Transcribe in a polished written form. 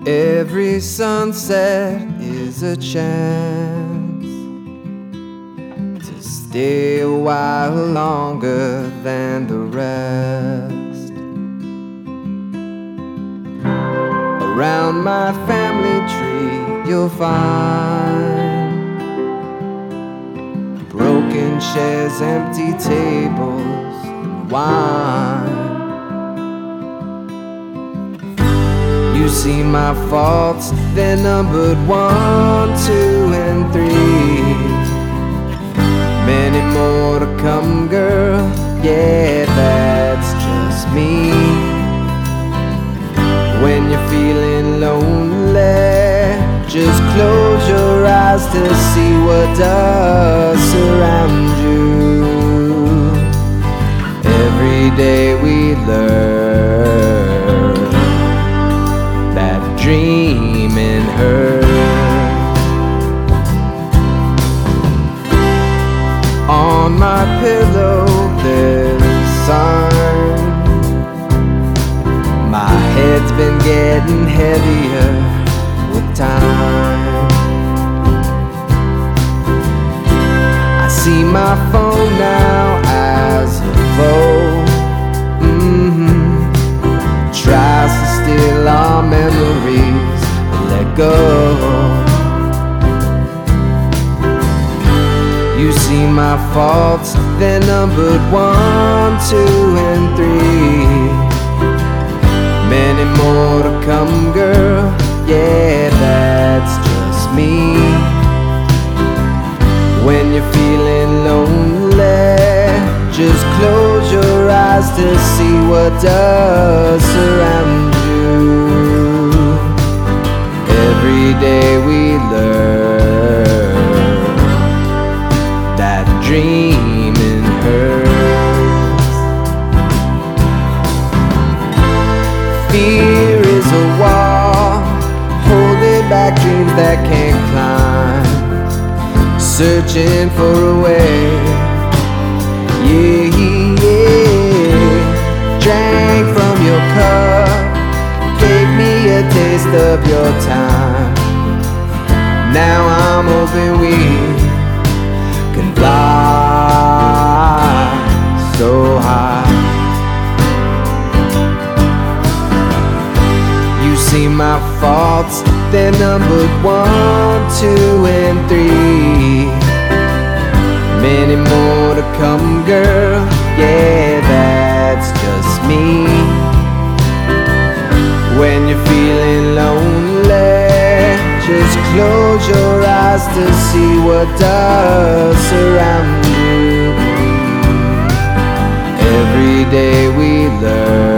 Every sunset is a chance to stay a while longer than the rest. Around my family tree you'll find broken chairs, empty tables, and wine. You see my faults, they're numbered 1, 2, and 3. Many more to come, girl, yeah, that's just me. When you're feeling lonely, just close your eyes to see what does surround you. Every day we learn that dream in her. On my pillow there's sun. My head's been getting heavier with time. I see my phone now as a foe. Tries to steal our memories, but let go. You see my faults, they're numbered 1, 2, and 3. Many more to come, girl, yeah, that's just me. When you're feeling lonely, just close your eyes to see what does surround you. Every day we learn that dream in her. Fear is a wall holding back dreams that can't climb, searching for a way. Yeah, yeah. Drank from your cup, gave me a taste of your time. Now I'm hoping we can fly so high. You see my faults, they're numbered 1, 2, and 3. Many more to come, girl, yeah, that's just me. When you're feeling lonely, just close your eyes to see what does surround you. Every day we learn